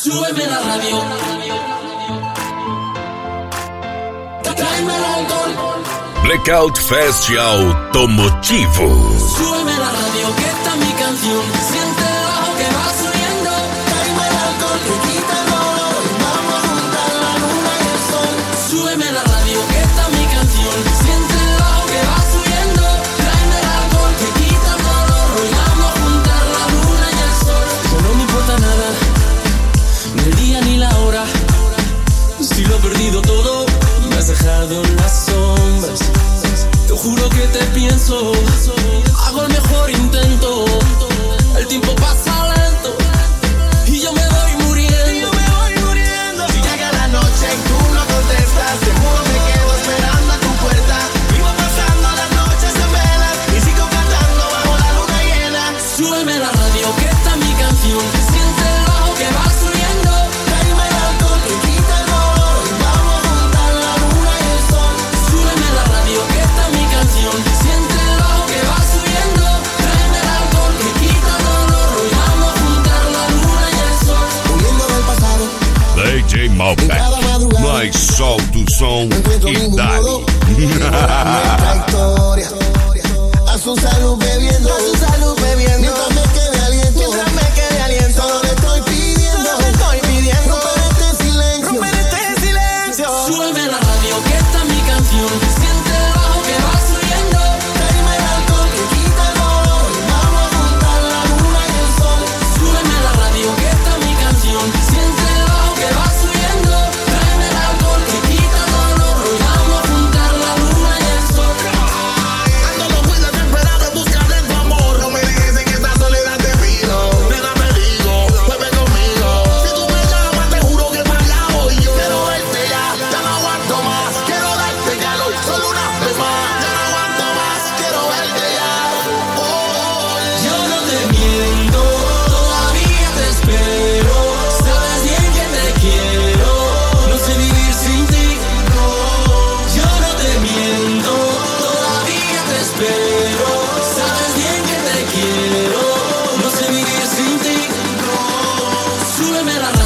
Súbeme la radio. Tráeme el alcohol. Blackout Fest Automotivo. Súbeme la radio, que esta es mi canción. Siente el bajo que va subiendo. Tráeme el alcohol, que quita el dolor. Vamos a juntar la luna y el sol. Súbeme la radio, que esta es mi canción. Siente el bajo que va subiendo. Tráeme el alcohol, que quita el dolor. Hoy vamos a juntar la luna y el sol. Ya no me importa nada, ni el día ni la hora. Si lo he perdido todo, me has dejado en las sombras. Te juro que te pienso, hago el mejor intento. El tiempo pasa lento y yo me voy muriendo. Si llega la noche y tú no contestas, seguro me quedo esperando a tu puerta. Vivo pasando las noches en velas y sigo cantando bajo la luna llena. Súbeme la radio, que esta es mi canción. Siente el bajo que va subiendo. Tráeme el alcohol, que quita el dolor. Vamos a juntar la luna y el sol. Súbeme la radio, que esta es mi canción. Siente el bajo que va subiendo. Tráeme el alcohol, que quita el dolor. Hoy vamos a juntar la luna y el sol. Huyendo del pasado, DJ Malbec. Mais solta o som encuentro mi e modo dale. nuestra historia. A su salud bebiendo, mientras me quede aliento, solo le estoy pidiendo, romper este silencio. Súbeme la radio, que esta es mi canción. Siente el bajo que va subiendo. Tráeme el alcohol, que quita el dolor. Vamos a juntar la luna y el sol. Súbeme la radio, que esta es mi canción. Siente el bajo que va subiendo. Tráeme el alcohol, que quita el dolor. Hoy vamos a juntar la luna y el sol. Ando los días desesperado en busca de tu amor. No me dejes en esta soledad te pido. Nena me digo, vuelve conmigo. Si tú me llamas te juro que para allá voy yo. Quiero verte ya no aguanto más. Quiero darte calor, solo una vez más. Ya no aguanto más, quiero verte ya. Yo no te miento, todavía te espero. Sabes bien que te quiero, no sé vivir sin ti. Yo no te miento, todavía te espero. Sabes bien que te quiero, no sé vivir sin ti. Súbeme la radio.